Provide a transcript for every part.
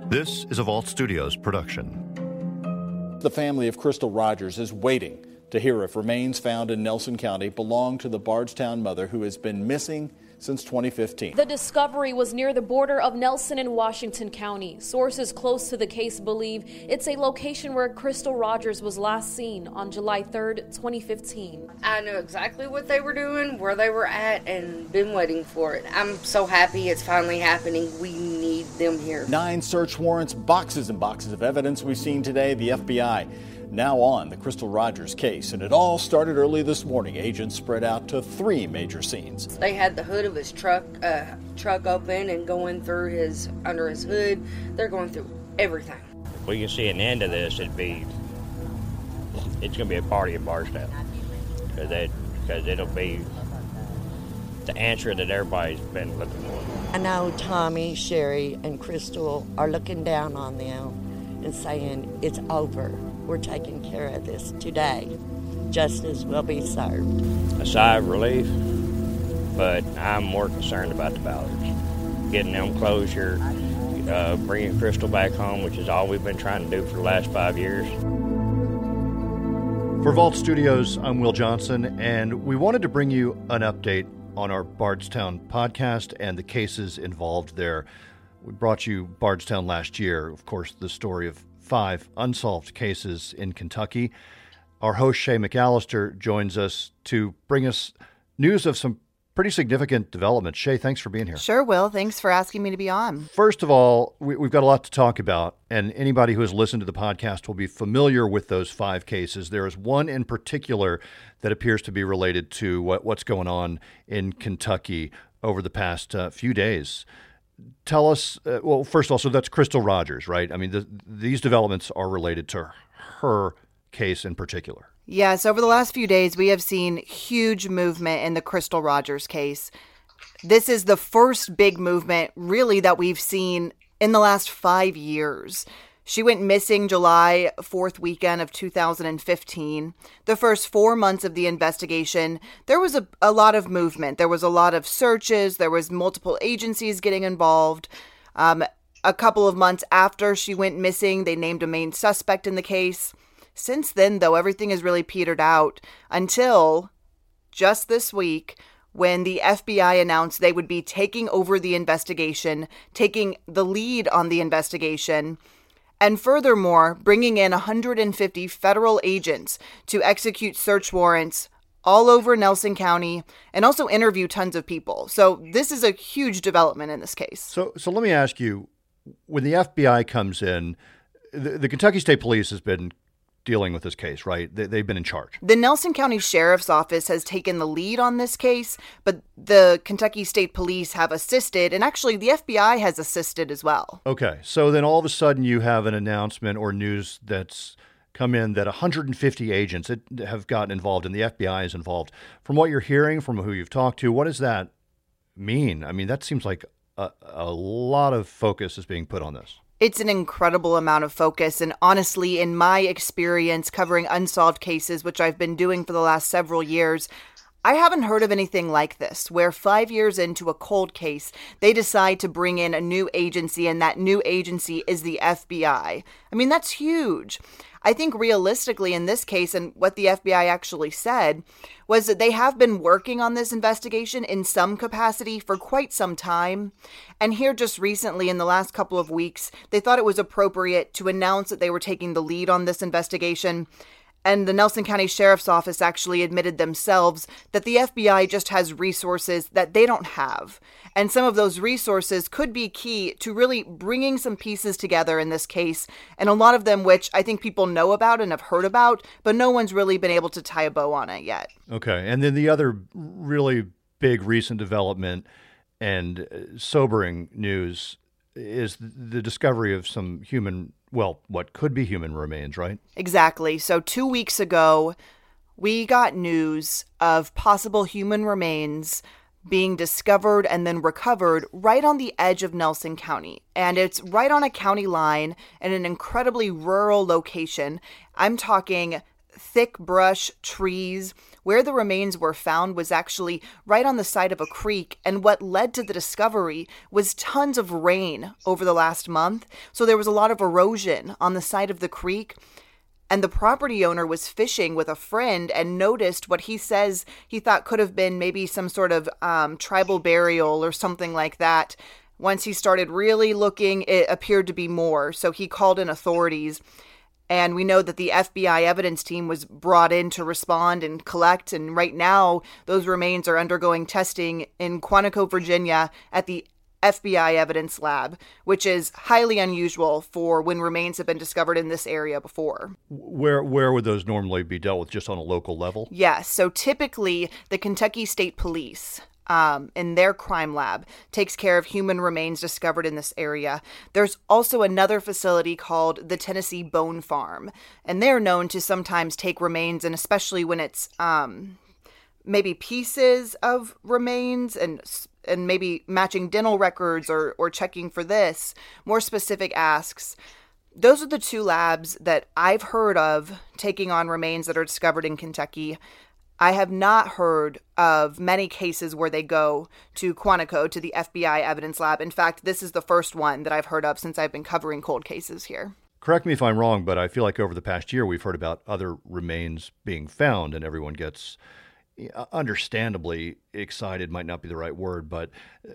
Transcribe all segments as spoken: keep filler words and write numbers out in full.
This is a Vault Studios production. The family of Crystal Rogers is waiting to hear if remains found in Nelson County belong to the Bardstown mother who has been missing since twenty fifteen. The discovery was near the border of Nelson and Washington County. Sources close to the case believe it's a location where Crystal Rogers was last seen on July third, twenty fifteen. I knew exactly what they were doing, where they were at, and been waiting for it. I'm so happy it's finally happening. We need them here. Nine search warrants, boxes and boxes of evidence we've seen today. The F B I now on the Crystal Rogers case, and it all started early this morning. Agents spread out to three major scenes. They had the hood of his truck uh, truck open and going through his under his hood. They're going through everything. If we can see an end to this, it'd be it's going to be a party at Bardstown, because that because it'll be the answer that everybody's been looking for. I know Tommy, Sherry, and Crystal are looking down on them and saying it's over. We're taking care of this today. Justice will be served. A sigh of relief, but I'm more concerned about the Ballards. Getting them closure, uh, bringing Crystal back home, which is all we've been trying to do for the last five years. For Vault Studios, I'm Will Johnson, and we wanted to bring you an update on our Bardstown podcast and the cases involved there. We brought you Bardstown last year, of course, the story of five unsolved cases in Kentucky. Our host, Shay McAllister, joins us to bring us news of some pretty significant developments. Shay, thanks for being here. Sure, Will. Thanks for asking me to be on. First of all, we, we've got a lot to talk about, and anybody who has listened to the podcast will be familiar with those five cases. There is one in particular that appears to be related to what, what's going on in Kentucky over the past uh, few days. Tell us, uh, well, first of all, so that's Crystal Rogers, right? I mean, the, these developments are related to her case in particular. Yes, over the last few days, we have seen huge movement in the Crystal Rogers case. This is the first big movement, really, that we've seen in the last five years. She went missing July fourth weekend of two thousand fifteen. The first four months of the investigation, there was a, a lot of movement. There was a lot of searches. There was multiple agencies getting involved. Um, a couple of months after she went missing, they named a main suspect in the case. Since then, though, everything has really petered out until just this week, when the F B I announced they would be taking over the investigation, taking the lead on the investigation, and furthermore, bringing in one hundred fifty federal agents to execute search warrants all over Nelson County and also interview tons of people. So this is a huge development in this case. So so let me ask you, when the F B I comes in, the, the Kentucky State Police has been dealing with this case, right? They, they've been in charge. The Nelson County Sheriff's Office has taken the lead on this case, but the Kentucky State Police have assisted, and actually the F B I has assisted as well. Okay, so then all of a sudden you have an announcement or news that's come in that one hundred fifty agents have gotten involved and the F B I is involved. From what you're hearing, from who you've talked to, what does that mean? I mean, that seems like a, a lot of focus is being put on this. It's an incredible amount of focus, and honestly, in my experience covering unsolved cases, which I've been doing for the last several years, I haven't heard of anything like this, where five years into a cold case, they decide to bring in a new agency, and that new agency is the F B I. I mean, that's huge. I think realistically in this case, and what the F B I actually said, was that they have been working on this investigation in some capacity for quite some time. And here just recently, in the last couple of weeks, they thought it was appropriate to announce that they were taking the lead on this investigation. And the Nelson County Sheriff's Office actually admitted themselves that the F B I just has resources that they don't have. And some of those resources could be key to really bringing some pieces together in this case. And a lot of them which I think people know about and have heard about, but no one's really been able to tie a bow on it yet. Okay. And then the other really big recent development and sobering news is the discovery of some human, well, what could be human remains, right? Exactly. So two weeks ago, we got news of possible human remains being discovered and then recovered right on the edge of Nelson County. And it's right on a county line in an incredibly rural location. I'm talking thick brush, trees, where the remains were found was actually right on the side of a creek, and what led to the discovery was tons of rain over the last month. So there was a lot of erosion on the side of the creek, and the property owner was fishing with a friend and noticed what he says he thought could have been maybe some sort of um, tribal burial or something like that. Once he started really looking, it appeared to be more, so he called in authorities. And we know that the F B I evidence team was brought in to respond and collect. And right now, those remains are undergoing testing in Quantico, Virginia at the F B I evidence lab, which is highly unusual for when remains have been discovered in this area before. Where where would those normally be dealt with, just on a local level? Yes. So typically, the Kentucky State Police, Um, in their crime lab, takes care of human remains discovered in this area. There's also another facility called the Tennessee Bone Farm, and they're known to sometimes take remains, and especially when it's um, maybe pieces of remains and and maybe matching dental records or or checking for this, more specific asks. Those are the two labs that I've heard of taking on remains that are discovered in Kentucky. I have not heard of many cases where they go to Quantico, to the F B I evidence lab. In fact, this is the first one that I've heard of since I've been covering cold cases here. Correct me if I'm wrong, but I feel like over the past year we've heard about other remains being found, and everyone gets understandably excited, might not be the right word, but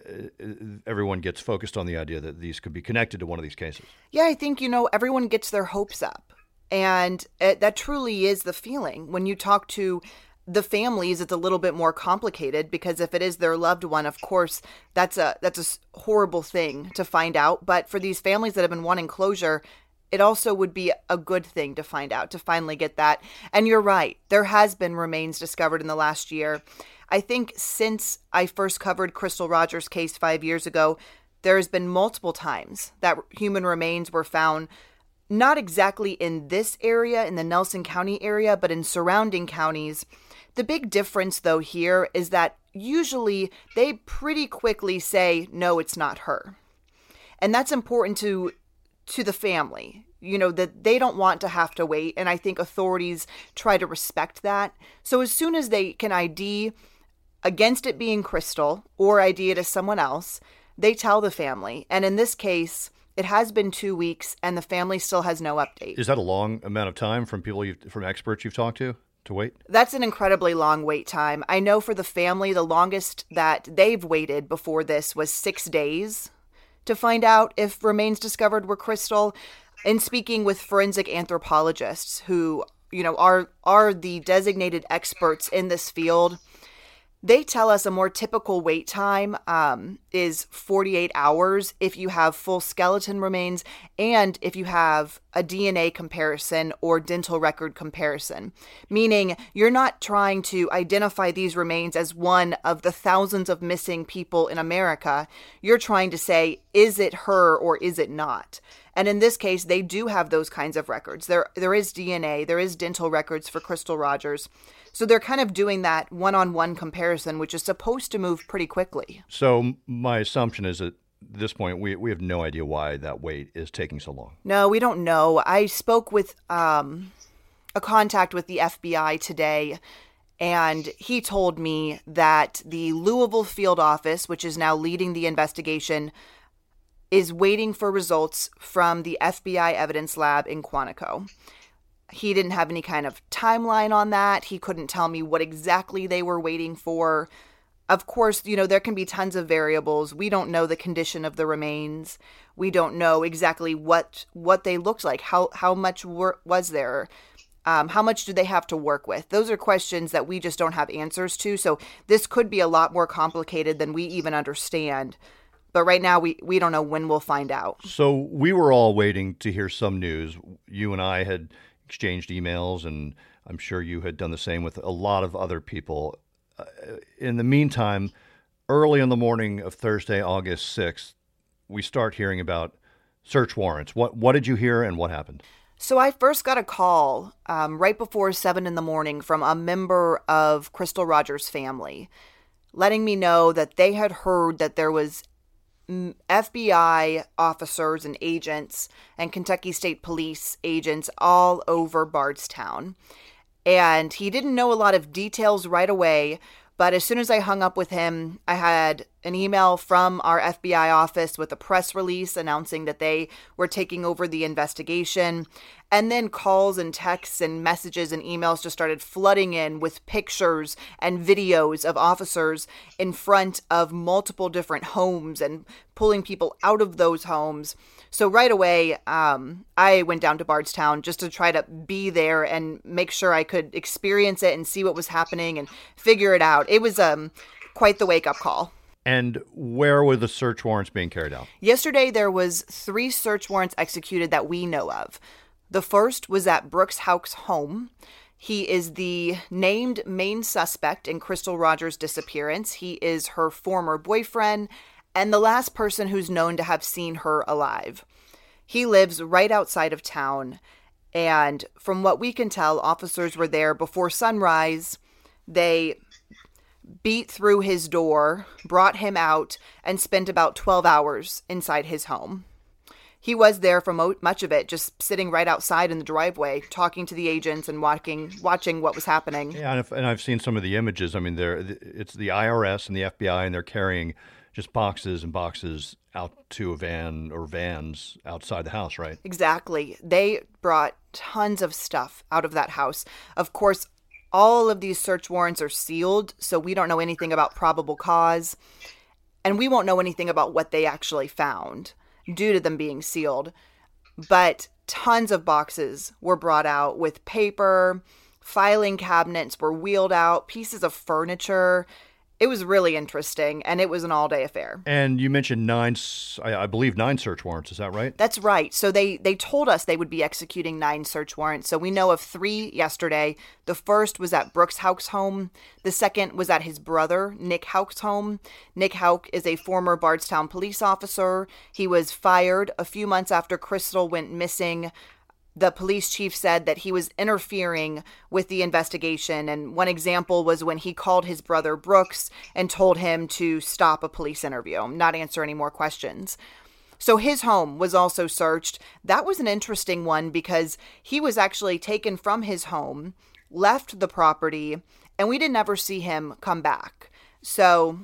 everyone gets focused on the idea that these could be connected to one of these cases. Yeah, I think, you know, everyone gets their hopes up. And it, that truly is the feeling. When you talk to the families, it's a little bit more complicated, because if it is their loved one, of course, that's a that's a horrible thing to find out. But for these families that have been wanting closure, it also would be a good thing to find out, to finally get that. And you're right, there has been remains discovered in the last year. I think since I first covered Crystal Rogers' case five years ago, there has been multiple times that human remains were found, not exactly in this area, in the Nelson County area, but in surrounding counties. The big difference, though, here is that usually they pretty quickly say, no, it's not her. And that's important to to the family, you know, that they don't want to have to wait. And I think authorities try to respect that. So as soon as they can I D against it being Crystal or I D it as someone else, they tell the family. And in this case, it has been two weeks and the family still has no update. Is that a long amount of time from people, you've, from experts you've talked to? To wait? That's an incredibly long wait time. I know for the family, the longest that they've waited before this was six days to find out if remains discovered were Crystal. In speaking with forensic anthropologists who, you know, are are the designated experts in this field, they tell us a more typical wait time um, is forty-eight hours if you have full skeleton remains and if you have a D N A comparison or dental record comparison, meaning you're not trying to identify these remains as one of the thousands of missing people in America. You're trying to say, is it her or is it not? And in this case, they do have those kinds of records. There, there is D N A, there is dental records for Crystal Rogers. So they're kind of doing that one-on-one comparison, which is supposed to move pretty quickly. So my assumption is at this point, we we have no idea why that wait is taking so long. No, we don't know. I spoke with um, a contact with the F B I today, and he told me that the Louisville field office, which is now leading the investigation, is waiting for results from the F B I evidence lab in Quantico. He didn't have any kind of timeline on that. He couldn't tell me what exactly they were waiting for. Of course, you know, there can be tons of variables. We don't know the condition of the remains. We don't know exactly what what they looked like. How how much work was there? Um, how much do they have to work with? Those are questions that we just don't have answers to. So this could be a lot more complicated than we even understand. But right now, we, we don't know when we'll find out. So we were all waiting to hear some news. You and I had exchanged emails, and I'm sure you had done the same with a lot of other people. Uh, in the meantime, early in the morning of Thursday, August sixth, we start hearing about search warrants. What what did you hear and what happened? So I first got a call um, right before seven in the morning from a member of Crystal Rogers' family, letting me know that they had heard that there was F B I officers and agents and Kentucky State Police agents all over Bardstown. And he didn't know a lot of details right away, but as soon as I hung up with him, I had an email from our F B I office with a press release announcing that they were taking over the investigation. And then calls and texts and messages and emails just started flooding in with pictures and videos of officers in front of multiple different homes and pulling people out of those homes. So right away, um, I went down to Bardstown just to try to be there and make sure I could experience it and see what was happening and figure it out. It was um, quite the wake-up call. And where were the search warrants being carried out? Yesterday, there was three search warrants executed that we know of. The first was at Brooks Houck's home. He is the named main suspect in Crystal Rogers' disappearance. He is her former boyfriend and the last person who's known to have seen her alive. He lives right outside of town, and from what we can tell, officers were there before sunrise. They beat through his door, brought him out, and spent about twelve hours inside his home. He was there for mo- much of it, just sitting right outside in the driveway, talking to the agents and watching watching what was happening. Yeah, and, if, and I've seen some of the images. I mean, they're, it's the I R S and the F B I, and they're carrying just boxes and boxes out to a van or vans outside the house, right? Exactly. They brought tons of stuff out of that house. Of course, all of these search warrants are sealed, so we don't know anything about probable cause, and we won't know anything about what they actually found due to them being sealed. But tons of boxes were brought out with paper, filing cabinets were wheeled out, pieces of furniture. It was really interesting, and it was an all-day affair. And you mentioned nine, I, I believe nine search warrants. Is that right? That's right. So they, they told us they would be executing nine search warrants. So we know of three yesterday. The first was at Brooks Houck's home. The second was at his brother, Nick Houck's home. Nick Houck is a former Bardstown police officer. He was fired a few months after Crystal went missing. The police chief said that he was interfering with the investigation, and one example was when he called his brother Brooks and told him to stop a police interview, not answer any more questions. So his home was also searched. That was an interesting one because he was actually taken from his home, left the property, and we didn't ever see him come back. So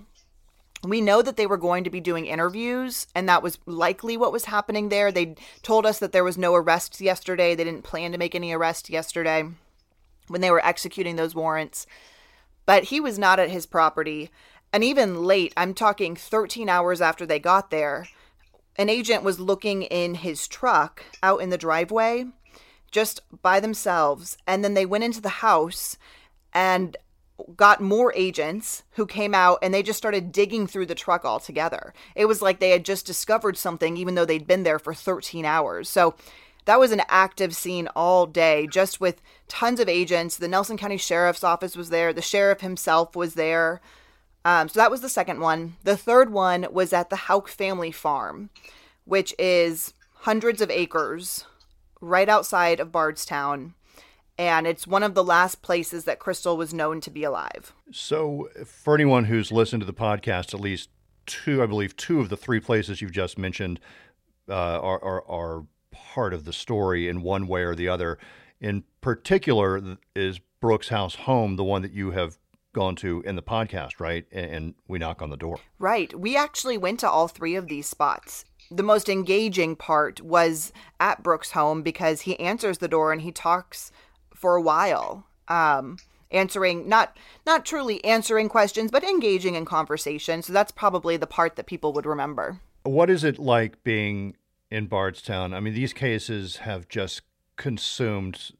we know that they were going to be doing interviews, and that was likely what was happening there. They told us that there was no arrests yesterday. They didn't plan to make any arrests yesterday when they were executing those warrants. But he was not at his property. And even late, I'm talking thirteen hours after they got there, an agent was looking in his truck out in the driveway just by themselves. And then they went into the house and got more agents who came out, and they just started digging through the truck altogether. It was like they had just discovered something, even though they'd been there for thirteen hours. So that was an active scene all day, just with tons of agents. The Nelson County Sheriff's Office was there. The sheriff himself was there. Um, so that was the second one. The third one was at the Houck family farm, which is hundreds of acres right outside of Bardstown. And it's one of the last places that Crystal was known to be alive. So for anyone who's listened to the podcast, at least two, I believe, two of the three places you've just mentioned uh, are, are, are part of the story in one way or the other. In particular is Brooks Houck's home, the one that you have gone to in the podcast, right? And, and we knock on the door. Right. We actually went to all three of these spots. The most engaging part was at Brooks' home because he answers the door and he talks for a while, um, answering, not not truly answering questions, but engaging in conversation. So that's probably the part that people would remember. What is it like being in Bardstown? I mean, these cases have just consumed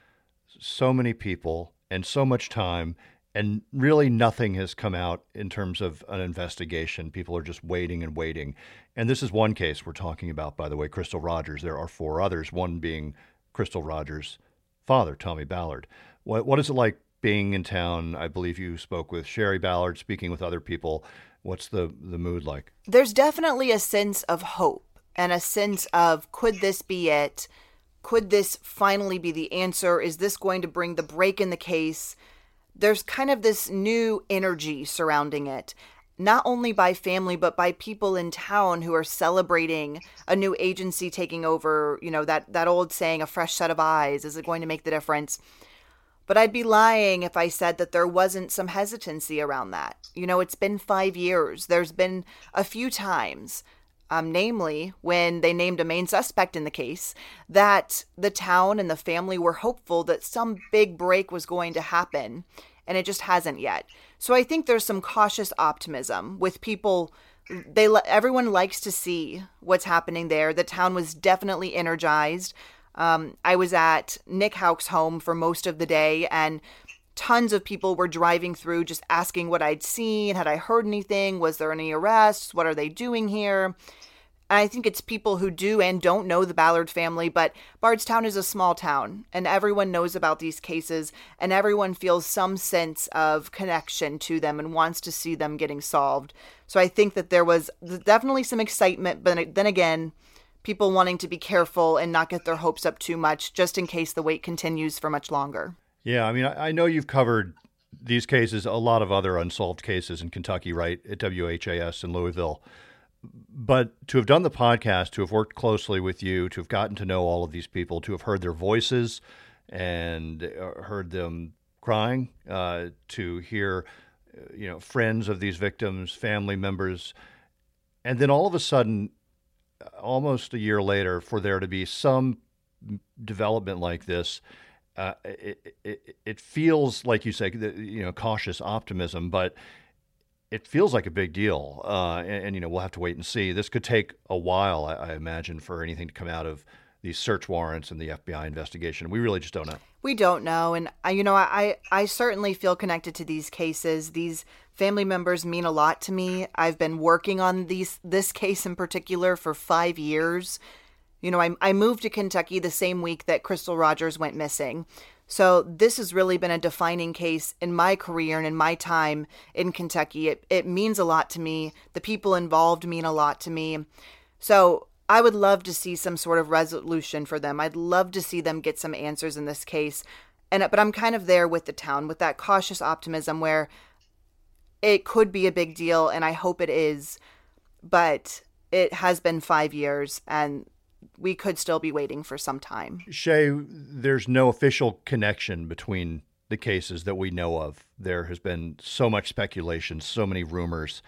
so many people and so much time, and really nothing has come out in terms of an investigation. People are just waiting and waiting. And this is one case we're talking about, by the way, Crystal Rogers. There are four others, one being Crystal Rogers' father, Tommy Ballard. What what is it like being in town? I believe you spoke with Sherry Ballard, speaking with other people. What's the, the mood like? There's definitely a sense of hope and a sense of, could this be it? Could this finally be the answer? Is this going to bring the break in the case? There's kind of this new energy surrounding it, not only by family, but by people in town who are celebrating a new agency taking over. You know, that, that old saying, a fresh set of eyes, is it going to make the difference? But I'd be lying if I said that there wasn't some hesitancy around that. You know, it's been five years. There's been a few times, um, namely when they named a main suspect in the case, that the town and the family were hopeful that some big break was going to happen, and it just hasn't yet. So I think there's some cautious optimism with people. They everyone likes to see what's happening there. The town was definitely energized. Um, I was at Nick Houck's home for most of the day, and tons of people were driving through just asking what I'd seen. Had I heard anything? Was there any arrests? What are they doing here? And I think it's people who do and don't know the Ballard family, but Bardstown is a small town, and everyone knows about these cases, and everyone feels some sense of connection to them and wants to see them getting solved. So I think that there was definitely some excitement, but then again, people wanting to be careful and not get their hopes up too much, just in case the wait continues for much longer. Yeah, I mean, I know you've covered these cases, a lot of other unsolved cases in Kentucky, right, at W H A S in Louisville. But to have done the podcast, to have worked closely with you, to have gotten to know all of these people, to have heard their voices and heard them crying, uh, to hear, you know, friends of these victims, family members, and then all of a sudden, almost a year later, for there to be some development like this, uh, it, it, it feels like you say, you know, cautious optimism, but it feels like a big deal. Uh, and, and, you know, we'll have to wait and see. This could take a while, I, I imagine, for anything to come out of these search warrants and the F B I investigation. We really just don't know. We don't know. And, I, you know, I, I certainly feel connected to these cases. These family members mean a lot to me. I've been working on these this case in particular for five years. You know, I, I moved to Kentucky the same week that Crystal Rogers went missing. So this has really been a defining case in my career and in my time in Kentucky. It, it means a lot to me. The people involved mean a lot to me. So I would love to see some sort of resolution for them. I'd love to see them get some answers in this case. And but I'm kind of there with the town, with that cautious optimism where it could be a big deal, and I hope it is. But it has been five years, and we could still be waiting for some time. Shay, there's no official connection between the cases that we know of. There has been so much speculation, so many rumors.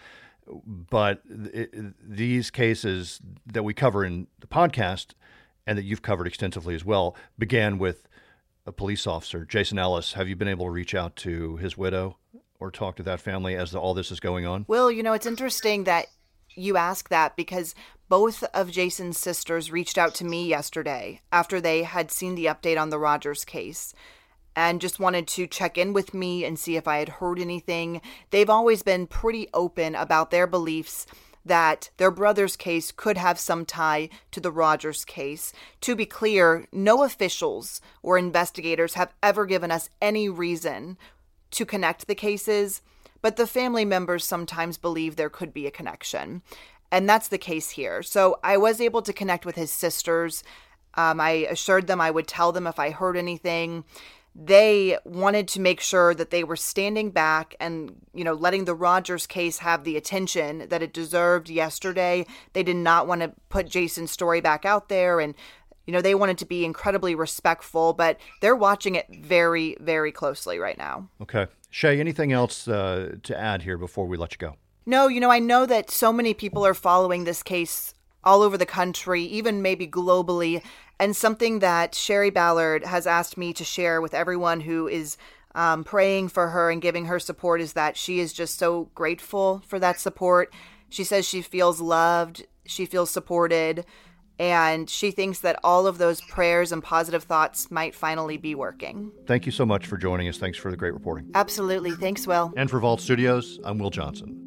But it, these cases that we cover in the podcast and that you've covered extensively as well began with a police officer, Jason Ellis. Have you been able to reach out to his widow or talk to that family as all this is going on? Well, you know, it's interesting that you ask that because both of Jason's sisters reached out to me yesterday after they had seen the update on the Rogers case and just wanted to check in with me and see if I had heard anything. They've always been pretty open about their beliefs that their brother's case could have some tie to the Rogers case. To be clear, no officials or investigators have ever given us any reason to connect the cases, but the family members sometimes believe there could be a connection. And that's the case here. So I was able to connect with his sisters. Um, I assured them I would tell them if I heard anything. They wanted to make sure that they were standing back and, you know, letting the Rogers case have the attention that it deserved yesterday. They did not want to put Jason's story back out there. And, you know, they wanted to be incredibly respectful, but they're watching it very, very closely right now. Okay. Shay, anything else uh, to add here before we let you go? No, you know, I know that so many people are following this case all over the country, even maybe globally. And something that Sherry Ballard has asked me to share with everyone who is um, praying for her and giving her support is that she is just so grateful for that support. She says she feels loved, she feels supported, and she thinks that all of those prayers and positive thoughts might finally be working. Thank you so much for joining us. Thanks for the great reporting. Absolutely. Thanks, Will. And for Vault Studios, I'm Will Johnson.